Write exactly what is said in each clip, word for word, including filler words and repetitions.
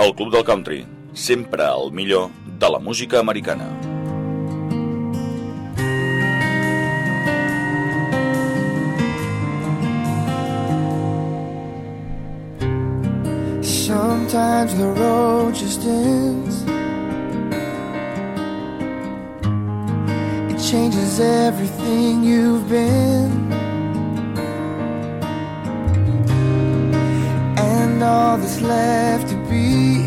El Club del Country, sempre el millor de la música americana. Sometimes the road just ends. It changes everything you've been. And all that's left to be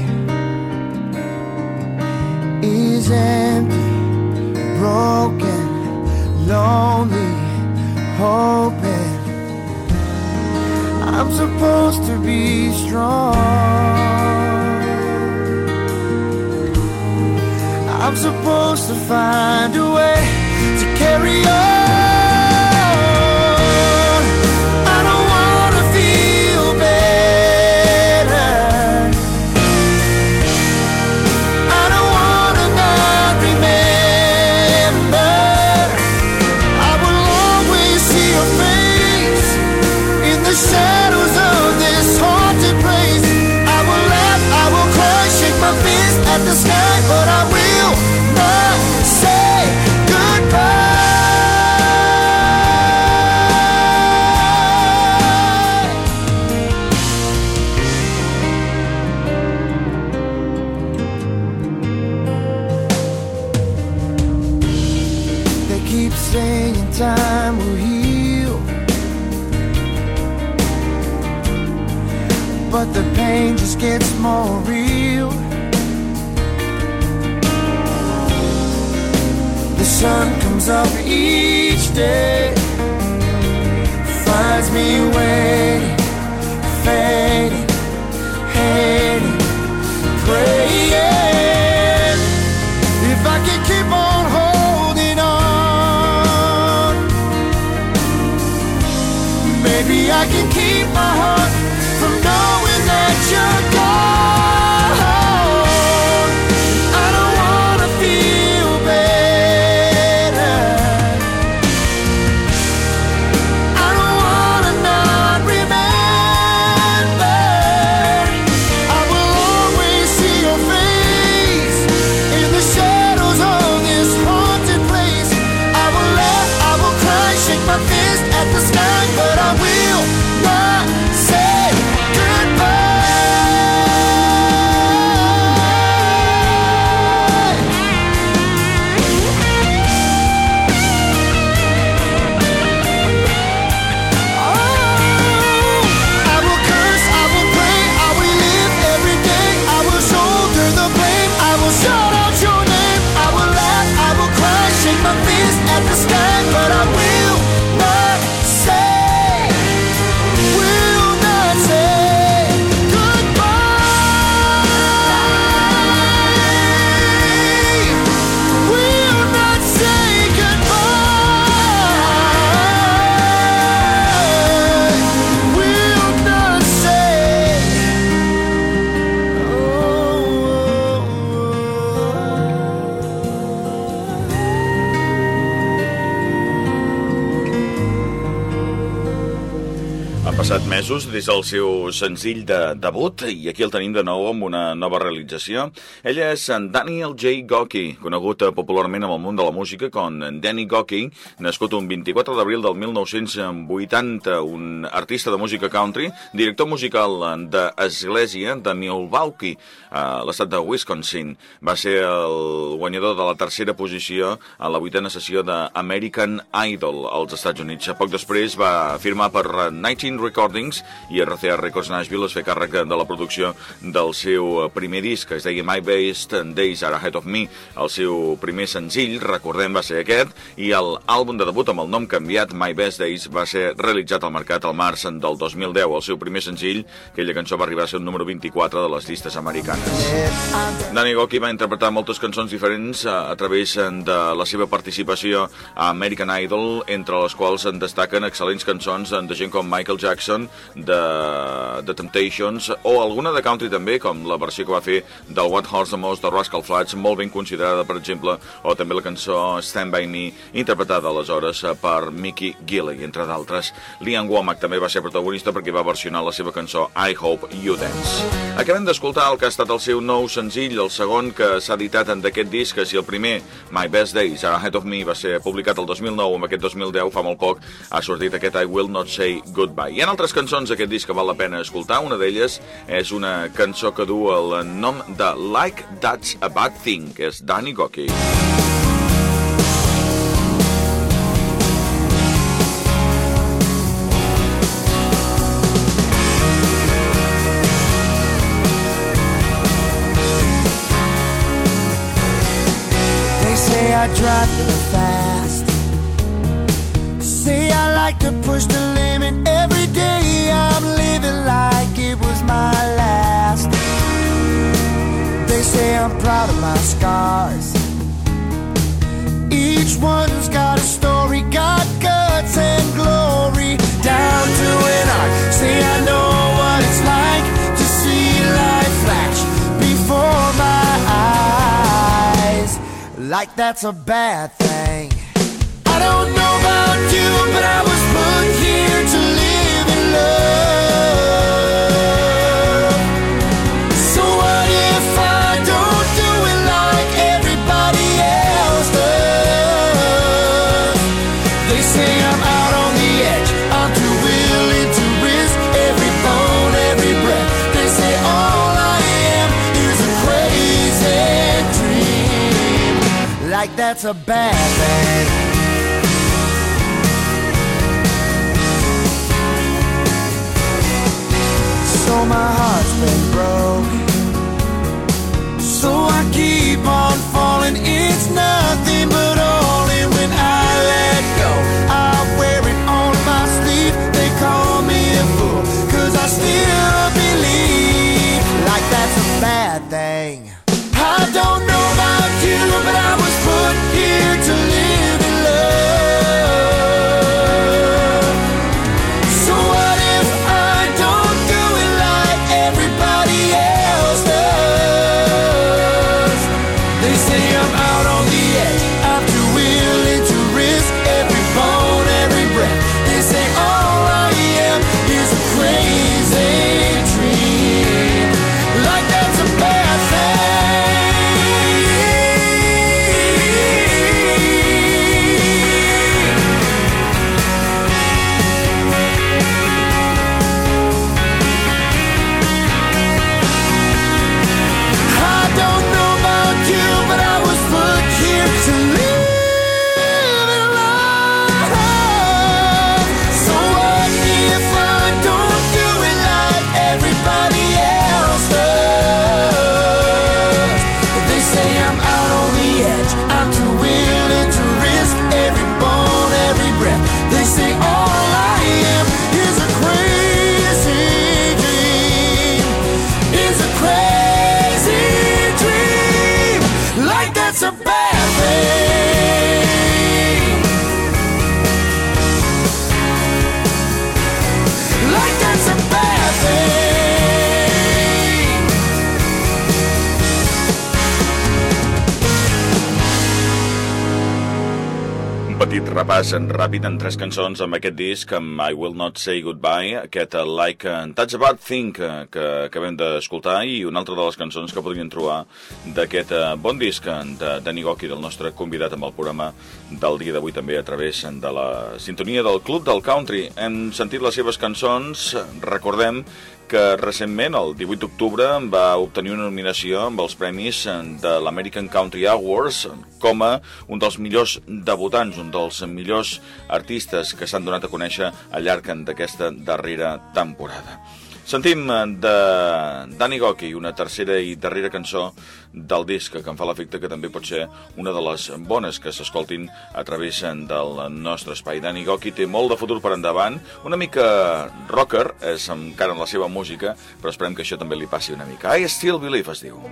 is empty, broken, lonely, hoping. I'm supposed to be strong. I'm supposed to find a way to carry on. I don't wanna feel better. I don't wanna not remember. I will always see your face in the shadows of this haunted place. I will laugh, I will cry, shake my fist at the sky, but I will not say goodbye. They keep saying time will heal, but the pain just gets more real. The sun comes up each day, finds me waiting, fading, hating, praying. If I can keep on holding on, maybe I can keep my heart from knowing that you're gone. I don't wanna feel better. I don't wanna not remember. I will always see your face in the shadows of this haunted place. I will laugh, I will cry, shake my fist at the sky, but I will not say goodbye. Oh, I will curse, I will pray, I will live every day. I will shoulder the blame, I will shout out your name. I will laugh, I will cry, shake my fist at the sky, but I will not say, will not say goodbye. Will not say goodbye. Will not say. Han passat mesos des del seu senzill de debut i aquí el tenim de nou amb una nova realització. Ell és en Daniel J. Gocki, conegut popularment en el món de la música com Danny Gocki, nascut un vint-i-quatre d'abril del mil nou-cents vuitanta, un artista de música country, director musical d'església de Milwaukee, a l'estat de Wisconsin. Va ser el guanyador de la tercera posició a la vuitena sessió d'American Idol als Estats Units. Poc després va firmar per nineteen Recordings i R C A Records Nashville es fer càrrec de la producció del seu primer disc, que es deia My Best Days Are Ahead of Me. El seu primer senzill, recordem, va ser aquest, i l'àlbum de debut amb el nom canviat, My Best Days, va ser realitzat al mercat al març del dos mil deu. El seu primer senzill, aquella cançó, va arribar a ser el número vint-i-quatre de les llistes americanes. Danny Gocki va interpretar moltes cançons diferents a, a través de la seva participació a American Idol, entre les quals en destaquen excel·lents cançons de gent com Michael Jackson, Jackson de The Temptations, o alguna de country també, com la versió que va fer del What Horse the Most de Rascal Flatts, molt ben considerada, per exemple, o també la cançó Stand By Me, interpretada aleshores per Mickey Gilley, entre d'altres. Lee Ann Womack també va ser protagonista perquè va versionar la seva cançó I Hope You Dance. Acabem d'escoltar el que ha estat el seu nou senzill, el segon que s'ha editat en d'aquest disc, que si el primer, My Best Days Are Ahead of Me, va ser publicat el dos mil nou, amb aquest dos mil deu, fa molt poc, ha sortit aquest I Will Not Say Goodbye. Hi ha altres cançons d'aquest disc que val la pena escoltar. Una d'elles és una cançó que du el nom de Like That's a Bad Thing, que és Danny Gokey. I drive too fast. Say I like to push the limit every day. I'm living like it was my last. They say I'm proud of my scars. Each one's got a story, got guts and glory. Down to an art. Say I know what it's like to see life flash before my eyes. Like that's a bad thing. I don't know about you, but I was put here to live in love. So what if I don't do it like everybody else does? They say I'm out on the edge, I'm too willing to risk every bone, every breath. They say all I am is a crazy dream. Like that's a bad thing. So my heart's been broke, so I keep on falling. It's nothing but all in when I let go. I wear it on my sleeve. They call me a fool, cause I still believe. Like that's a bad thing. I don't know about you, but I was put here to live in love. So what if I don't do it like everybody else does? They say I'm out on the edge, I'm too willing to risk every bone, every breath. They say all I am is a crazy dream. Like that's a bad thing. Petit repàs en ràpid en tres cançons amb aquest disc, amb I Will Not Say Goodbye, aquest Like That's a Bad Thing que, que acabem d'escoltar, i una altra de les cançons que podrien trobar d'aquest bon disc de Danny Gokey, del nostre convidat amb el programa del dia d'avui, també a través de la sintonia del Club del Country. Hem sentit les seves cançons. Recordem que recentment, el divuit d'octubre, va obtenir una nominació amb els premis de l'American Country Awards com a un dels millors debutants, un dels millors artistes que s'han donat a conèixer al llarg d'aquesta darrera temporada. Sentim de Danny Gokey una tercera i darrera cançó del disc, que em fa l'efecte que també pot ser una de les bones que s'escoltin a través del nostre espai. Danny Gokey té molt de futur per endavant, una mica rocker, és encara en la seva música, però esperem que això també li passi una mica. I Still Believe, es diu.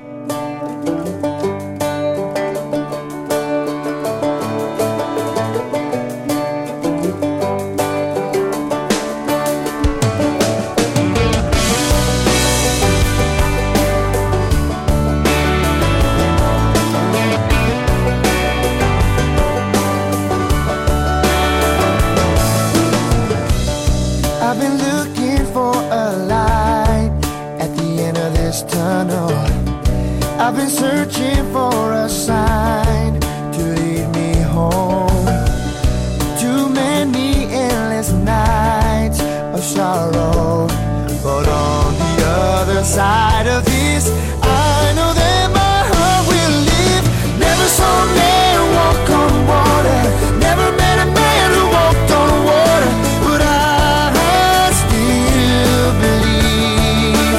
for a light at the end of this tunnel. I've been searching for a sign to lead me home. Too many endless nights of sorrow, but on the other side of this, I know that my heart will live. Never saw a man walk on water, never met a man who walked on water, but I still believe.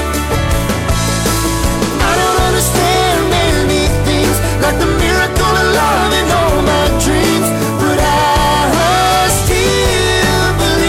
I don't understand many things, like the miracle of love and all my dreams, but I still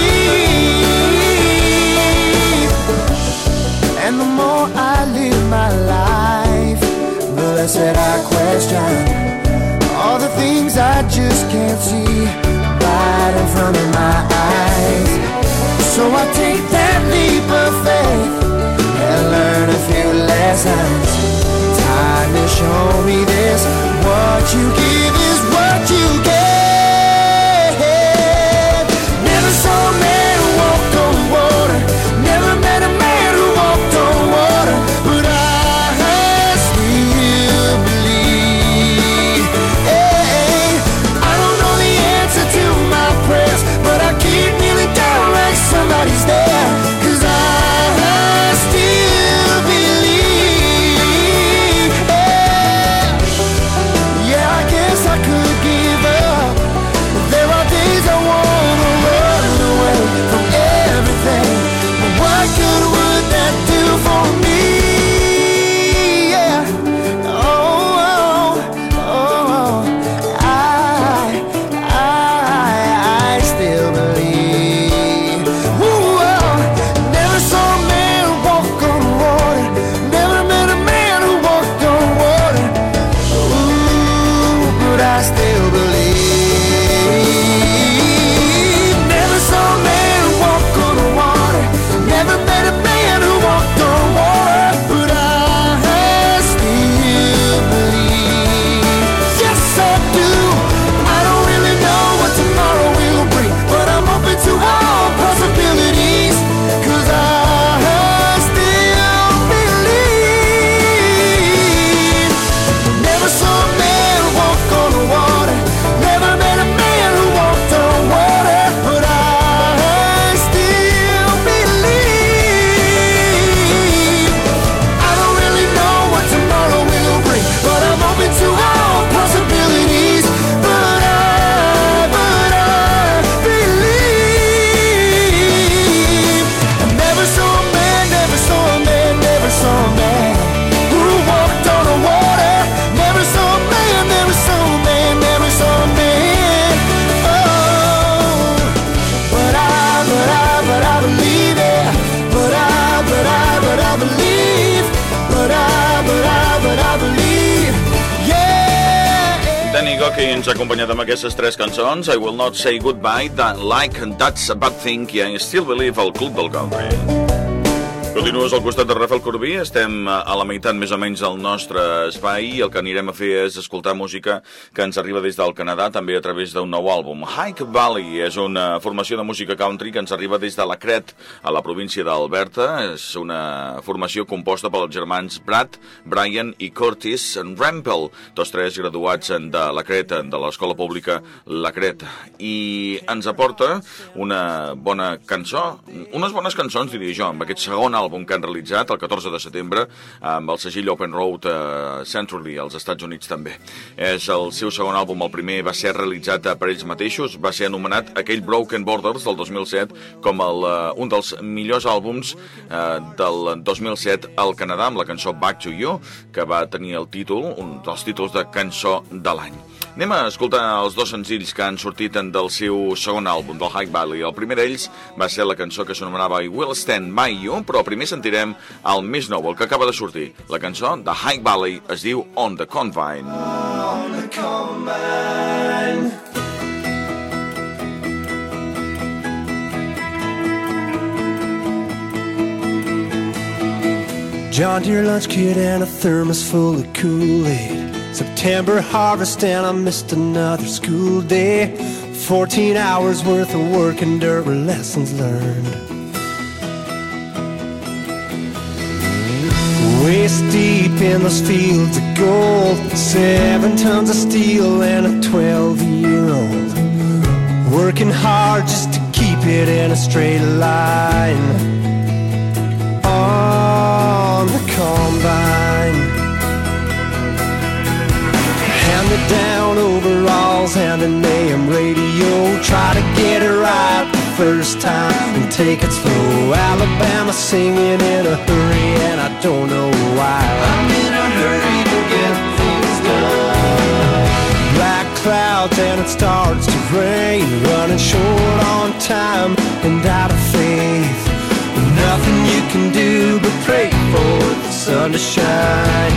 believe. And the more I live my life, the less that I question all the things I just can't see right in front of my eyes. So I take that leap of faith and learn a few lessons. Time to show me this, what you give is what you get. Never saw a man who walked on water, never met a man who walked on water, but I still believe. Hey, I don't know the answer to my prayers, but I keep kneeling down like somebody's there, 'cause I still believe. Hey, yeah, I guess I could give up, but there are days I wanna run away from everything. But what good would that do for me? Yeah, oh, oh, oh, oh. I, I, I still believe. Ooh, oh. Never saw a man walk on water, never met a man who walked on water. Ooh, but I still believe. Never saw a man walk on water, never met a man who walked on water, but I still believe. Yes, I do. I don't really know what tomorrow will bring, but I'm open to all possibilities, 'cause I still believe. Never saw a man walk on water, never met a man who walked on water, but I still believe. I don't really know what tomorrow will bring, but I'm open to all possibilities, but I, but I believe. I never saw a man, never saw a man, never saw a man who walked on the water. Never saw a man, never saw a man, never saw a man. Oh, but I, but I, but I believe it. But I, but I, but I believe. But I, but I, but I believe. Yeah. Danny Gokey ens ha acompanyat amb aquestes tres cançons, I Will Not Say Goodbye, that, Like That's a Bad Thing i I Still Believe, al Club del Country. Continues al costat de Rafael Corbí, estem a la meitat més o menys del nostre espai i el que anirem a fer és escoltar música que ens arriba des del Canadà, també a través d'un nou àlbum. Hike Valley és una formació de música country que ens arriba des de la Cret, a la província d'Alberta. És una formació composta pels germans Brad, Brian i Curtis Rampel, tots tres graduats de la Cret, de l'escola pública La Cret. I ens aporta una bona cançó, unes bones cançons, diria jo, amb aquest segon àlbum que han realitzat el catorze de setembre amb el segell Open Road uh, Century als Estats Units també. És el seu segon àlbum, el primer va ser realitzat per ells mateixos, va ser anomenat aquell Broken Borders del dos mil set com el, uh, un dels millors àlbums uh, del dos mil set al Canadà, amb la cançó Back to You, que va tenir el títol, un dels títols de cançó de l'any. Anem a escoltar els dos senzills que han sortit del seu segon àlbum, del Hike Valley. El primer d'ells va ser la cançó que s'anomenava I Will Stand By You, però primer sentirem el més nou, el que acaba de sortir. La cançó de Hike Valley es diu On the Combine. On the Combine. John Deere lunch kit and a thermos full of Kool-Aid. September harvest and I missed another school day. Fourteen hours worth of work and dirt were lessons learned. Wrist deep in those fields of gold, seven tons of steel and a twelve-year-old, working hard just to keep it in a straight line on the combine. Hand-me-down overalls and an A M radio, try to get it right the first time and take it slow. Alabama singing in a hurry and I don't know why. I'm in a hurry to get things done. Black clouds and it starts to rain, running short on time and out of faith. Nothing you can do but pray for the sun to shine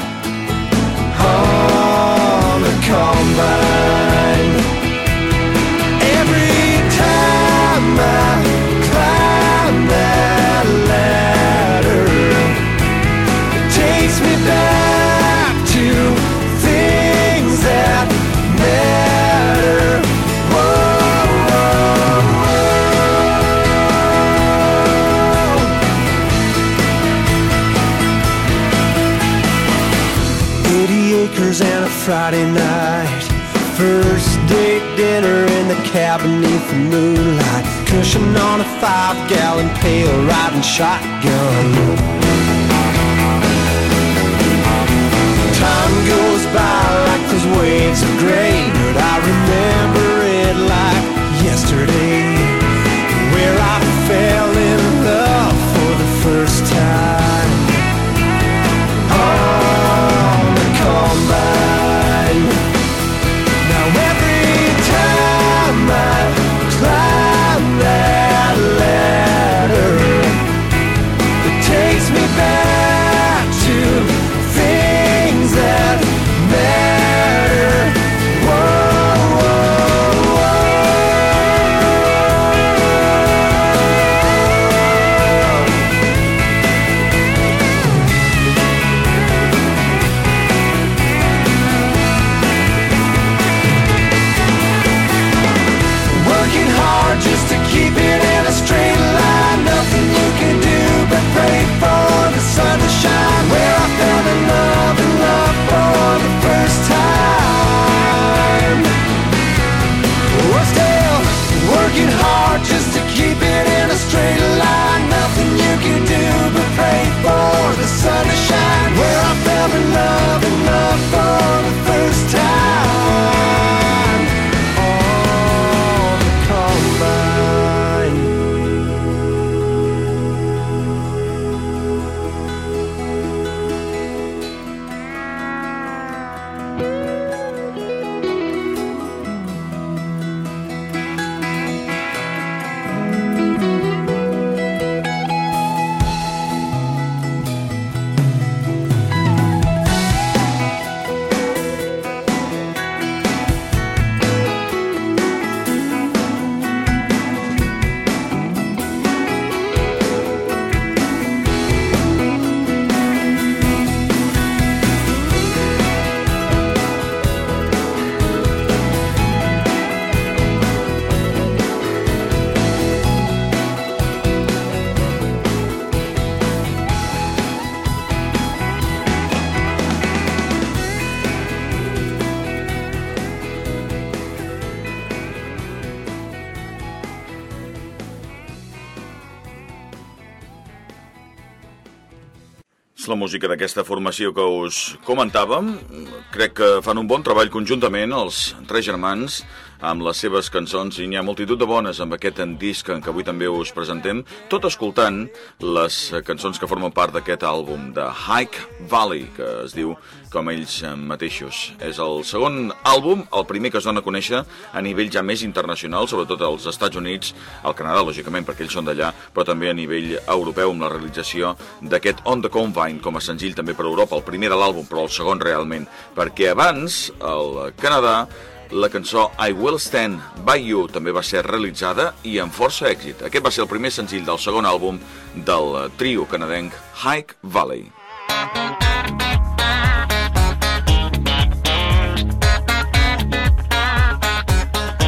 on the combine. Every time I climb that ladder, it takes me back to things that matter. Whoa, whoa, whoa. Eighty acres and a Friday night, first date dinner in the cabin beneath the moonlight, cushion on a five-gallon pail, riding shotgun. Time goes by like those waves of grain, but I remember it like yesterday, where I fell in love for the first time on the combine. Now every time I climb that ladder, it takes me back to things that matter. Whoa, whoa, whoa. Working hard just to keep it in a straight line. Nothing you can do but pray for the sun to shine. Where I fell in love and love for the first time. We're still working hard just to keep it in a straight line. Nothing you can do but pray for the sun to shine. Where I fell in love and love for the first time. On the combine. És la música d'aquesta formació que us comentàvem. Crec que fan un bon treball conjuntament els tres germans amb les seves cançons, i n'hi ha multitud de bones amb aquest disc que avui també us presentem, tot escoltant les cançons que formen part d'aquest àlbum de Hike Valley, que es diu com ells mateixos. És el segon àlbum, el primer que es dona a conèixer a nivell ja més internacional, sobretot als Estats Units, al Canadà, lògicament, perquè ells són d'allà, però també a nivell europeu, amb la realització d'aquest On the Combine com a senzill també per Europa, el primer de l'àlbum, però el segon realment, perquè abans, al Canadà, la cançó I Will Stand By You també va ser realitzada i amb força èxit. Aquest va ser el primer senzill del segon àlbum del trio canadenc Hike Valley.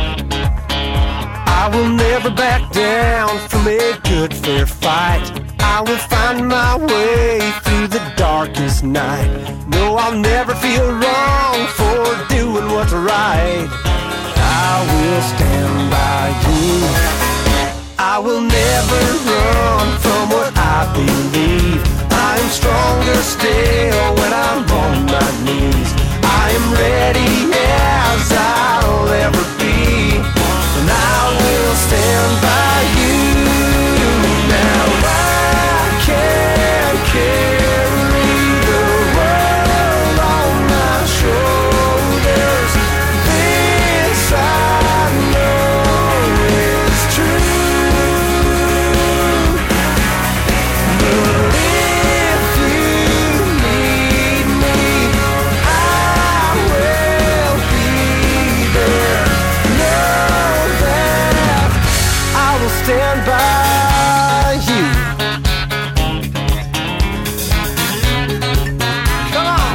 I will never back down from a good fair fight. I will find my way through the darkest night. No, I'll never feel wrong for doing what's right. I will stand by you. I will never run from what I believe. I am stronger still when I'm on my knees. I am ready as I'll ever be, and I will stand by you. Now I can carry the world on my shoulders. This I know is true. But if you need me, I will be there. Know that I will stand by you. Come on.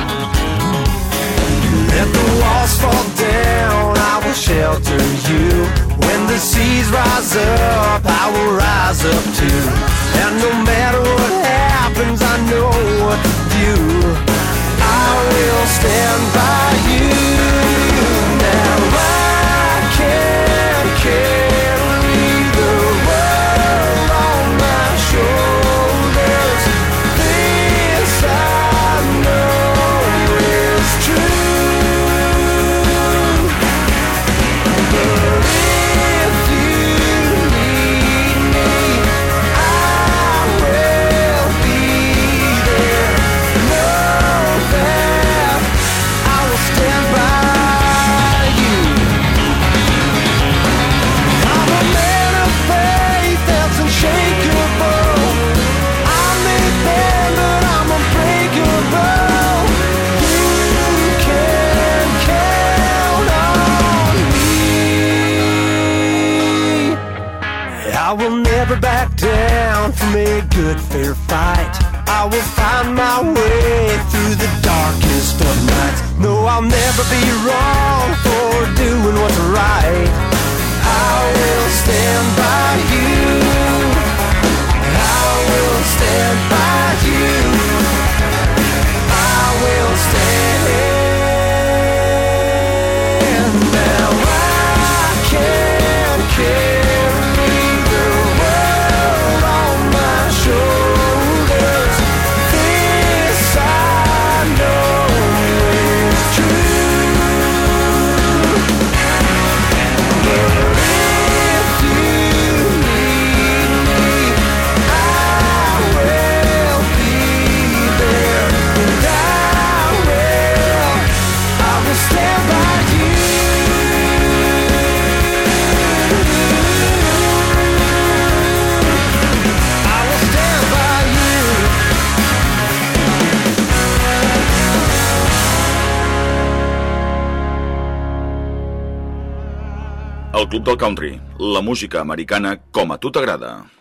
Let the walls fall down, I will shelter you. When the seas rise up, I will rise up too. And no matter what happens, I know what to do. I will stand by you. Now I can carry the world on my shoulders. This I know is true. But if you need me, I will be there. Know that I will stand by you. I'm a man of faith that's unshakable. I may bend, but I'm unbreakable. You can count on me. I will never back down from a good fair fight. I will find my way through the darkest of nights. No, I'll never be wrong for doing what's right. I will stand by you. I will stand by you. I will stand. Now I can carry the world on my shoulders. This I know is true. But if you need me, I will be there, and I will, I will stand by you. I will stand by you. El Club del Country, la música americana com a tu t'agrada.